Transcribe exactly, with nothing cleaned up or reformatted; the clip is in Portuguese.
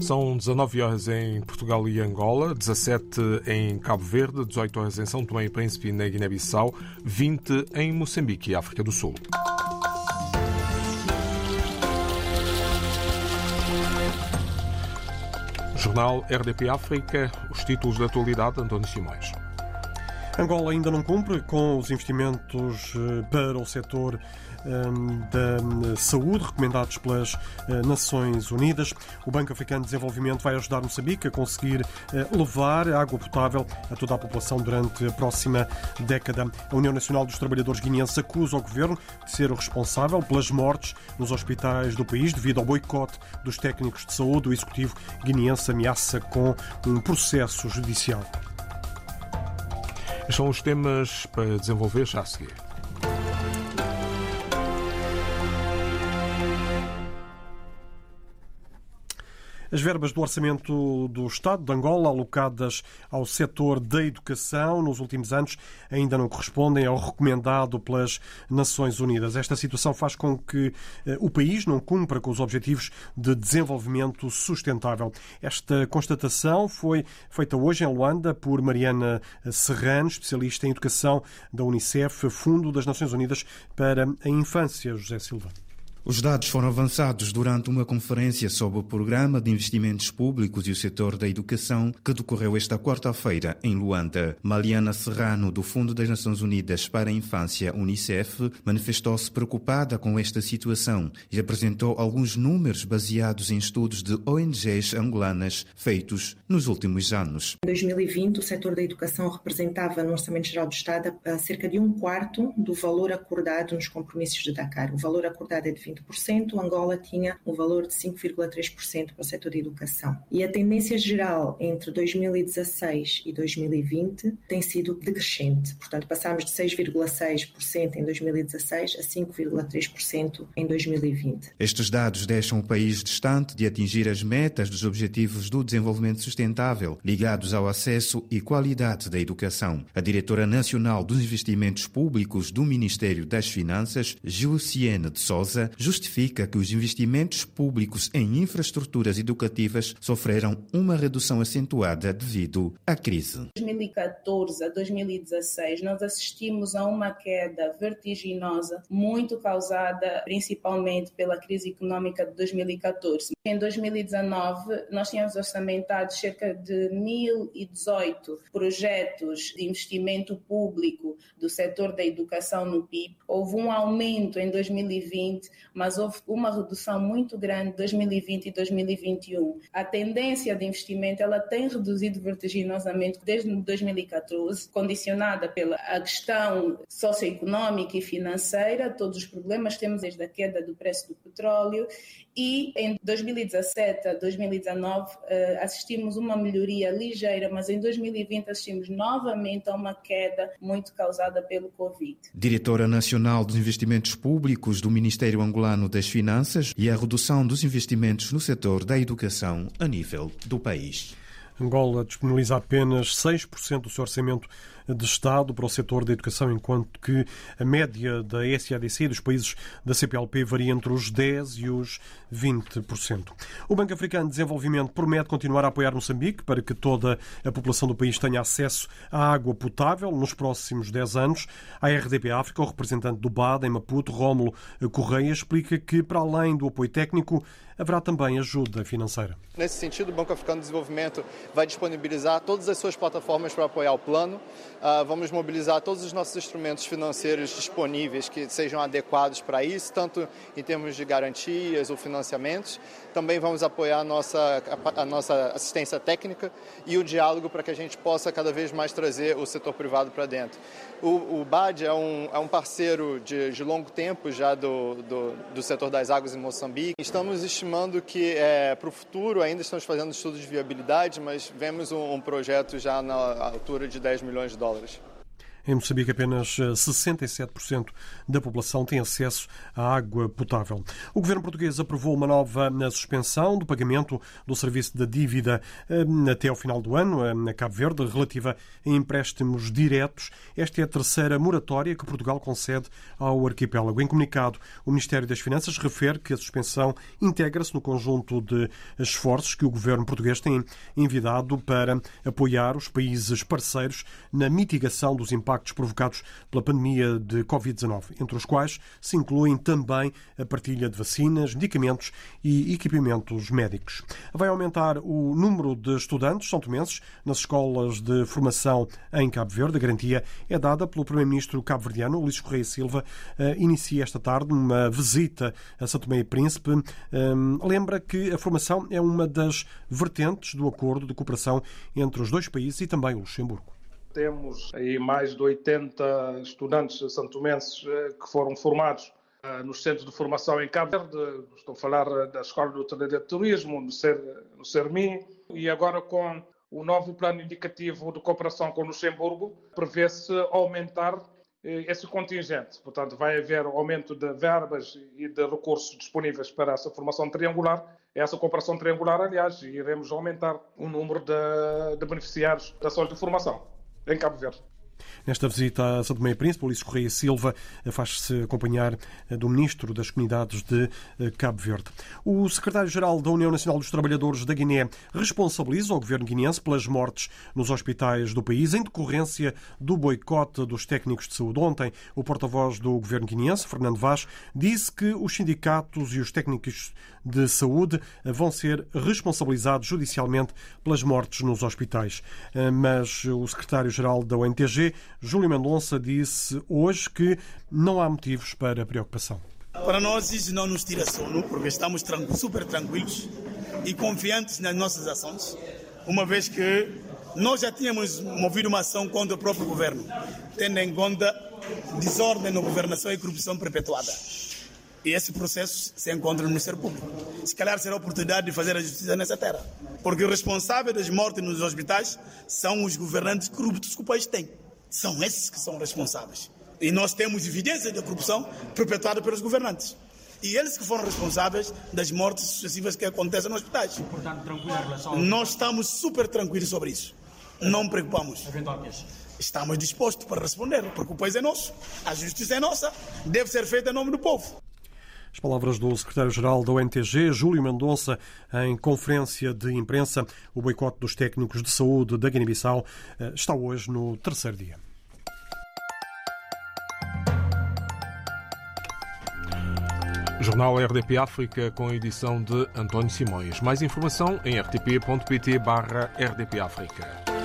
São dezanove horas em Portugal e Angola, dezassete em Cabo Verde, dezoito horas em São Tomé e Príncipe na Guiné-Bissau, vinte em Moçambique e África do Sul. Jornal R D P África, os títulos da atualidade, António Simões. Angola ainda não cumpre com os investimentos para o setor da saúde recomendados pelas Nações Unidas. O Banco Africano de Desenvolvimento vai ajudar Moçambique a conseguir levar água potável a toda a população durante a próxima década. A União Nacional dos Trabalhadores Guineenses acusa o governo de ser o responsável pelas mortes nos hospitais do país devido ao boicote dos técnicos de saúde. O executivo guineense ameaça com um processo judicial. Estes são os temas para desenvolver já a seguir. As verbas do Orçamento do Estado de Angola alocadas ao setor da educação nos últimos anos ainda não correspondem ao recomendado pelas Nações Unidas. Esta situação faz com que o país não cumpra com os Objetivos de Desenvolvimento Sustentável. Esta constatação foi feita hoje em Luanda por Mariana Serrano, especialista em educação da Unicef, Fundo das Nações Unidas para a Infância. José Silva. Os dados foram avançados durante uma conferência sobre o Programa de Investimentos Públicos e o Setor da Educação que decorreu esta quarta-feira em Luanda. Mariana Serrano, do Fundo das Nações Unidas para a Infância, Unicef, manifestou-se preocupada com esta situação e apresentou alguns números baseados em estudos de O N Gs angolanas feitos nos últimos anos. Em dois mil e vinte, o setor da educação representava no Orçamento Geral do Estado cerca de um quarto do valor acordado nos compromissos de Dakar. O valor acordado é de vinte por cento, Angola tinha um valor de cinco vírgula três por cento para o setor de educação. E a tendência geral entre dois mil e dezasseis e dois mil e vinte tem sido decrescente. Portanto, passámos de seis vírgula seis por cento em dois mil e dezasseis a cinco vírgula três por cento em dois mil e vinte. Estes dados deixam o país distante de atingir as metas dos Objetivos do Desenvolvimento Sustentável ligados ao acesso e qualidade da educação. A diretora nacional dos investimentos públicos do Ministério das Finanças, Juciene de Souza, justifica que os investimentos públicos em infraestruturas educativas sofreram uma redução acentuada devido à crise. De dois mil e catorze a dois mil e dezasseis, nós assistimos a uma queda vertiginosa, muito causada principalmente pela crise económica de dois mil e catorze. Em dois mil e dezanove, nós tínhamos orçamentado cerca de mil e dezoito projetos de investimento público do setor da educação no P I B. Houve um aumento em dois mil e vinte, mas houve uma redução muito grande em dois mil e vinte e dois mil e vinte e um. A tendência de investimento ela tem reduzido vertiginosamente desde dois mil e catorze, condicionada pela a questão socioeconómica e financeira, todos os problemas temos desde a queda do preço do petróleo, e em dois mil e dezassete a dois mil e dezanove assistimos uma melhoria ligeira, mas em dois mil e vinte assistimos novamente a uma queda muito causada pelo Covid. Diretora Nacional dos Investimentos Públicos do Ministério Angolano das Finanças e a redução dos investimentos no setor da educação a nível do país. Angola disponibiliza apenas seis por cento do seu orçamento de Estado para o setor da educação, enquanto que a média da S A D C e dos países da C P L P varia entre os dez por cento e os vinte por cento. O Banco Africano de Desenvolvimento promete continuar a apoiar Moçambique para que toda a população do país tenha acesso à água potável nos próximos dez anos. A R D P África, o representante do B A D em Maputo, Rómulo Correia, explica que, para além do apoio técnico, haverá também ajuda financeira. Nesse sentido, o Banco Africano de Desenvolvimento vai disponibilizar todas as suas plataformas para apoiar o plano. Uh, vamos mobilizar todos os nossos instrumentos financeiros disponíveis que sejam adequados para isso, tanto em termos de garantias ou financiamentos. Também vamos apoiar a nossa, a nossa assistência técnica e o diálogo para que a gente possa cada vez mais trazer o setor privado para dentro. O, o B A D é um, é um parceiro de, de longo tempo já do, do, do setor das águas em Moçambique. Estamos estimando que é, para o futuro, ainda estamos fazendo estudos de viabilidade, mas vemos um, um projeto já na altura de dez milhões de dólares. Em Moçambique, apenas sessenta e sete por cento da população tem acesso à água potável. O governo português aprovou uma nova suspensão do pagamento do serviço da dívida até ao final do ano, na Cabo Verde, relativa a empréstimos diretos. Esta é a terceira moratória que Portugal concede ao arquipélago. Em comunicado, o Ministério das Finanças refere que a suspensão integra-se no conjunto de esforços que o governo português tem envidado para apoiar os países parceiros na mitigação dos impactos provocados pela pandemia de covid dezenove, entre os quais se incluem também a partilha de vacinas, medicamentos e equipamentos médicos. Vai aumentar o número de estudantes são-tomenses nas escolas de formação em Cabo Verde. A garantia é dada pelo primeiro-ministro cabo-verdiano, Ulisses Correia Silva. Inicia esta tarde uma visita a São Tomé e Príncipe. Lembra que a formação é uma das vertentes do acordo de cooperação entre os dois países e também o Luxemburgo. Temos aí mais de oitenta estudantes santomenses que foram formados nos centros de formação em Cabo Verde. Estou a falar da Escola de Hotelaria de Turismo, no CERMI, e agora com o novo plano indicativo de cooperação com o Luxemburgo, prevê-se aumentar esse contingente. Portanto, vai haver aumento de verbas e de recursos disponíveis para essa formação triangular, essa cooperação triangular, aliás, e iremos aumentar o número de, de beneficiários das ações de formação em Cabo Verde. Nesta visita a São Tomé e Príncipe, Ulisses Correia Silva faz-se acompanhar do Ministro das Comunidades de Cabo Verde. O Secretário-Geral da União Nacional dos Trabalhadores da Guiné responsabiliza o governo guineense pelas mortes nos hospitais do país em decorrência do boicote dos técnicos de saúde. Ontem, o porta-voz do governo guineense, Fernando Vaz, disse que os sindicatos e os técnicos de saúde vão ser responsabilizados judicialmente pelas mortes nos hospitais. Mas o secretário-geral da O N T G, Júlio Mendonça, disse hoje que não há motivos para preocupação. Para nós isso não nos tira sono, porque estamos tranqu- super tranquilos e confiantes nas nossas ações, uma vez que nós já tínhamos movido uma ação contra o próprio governo, tendo em conta desordem na governação e corrupção perpetuada. E esse processo se encontra no Ministério Público. Se calhar será a oportunidade de fazer a justiça nessa terra. Porque os responsáveis das mortes nos hospitais são os governantes corruptos que o país tem. São esses que são responsáveis. E nós temos evidência da corrupção perpetuada pelos governantes. E eles que foram responsáveis das mortes sucessivas que acontecem nos hospitais. Portanto, tranquilo em relação... Nós estamos super tranquilos sobre isso. Não preocupamos. Estamos dispostos para responder, porque o país é nosso, a justiça é nossa, deve ser feita em nome do povo. As palavras do secretário-geral da O N T G, Júlio Mendonça, em conferência de imprensa. O boicote dos técnicos de saúde da Guiné-Bissau está hoje no terceiro dia. Jornal R D P África com a edição de António Simões. Mais informação em r t p ponto p t barra r d p África.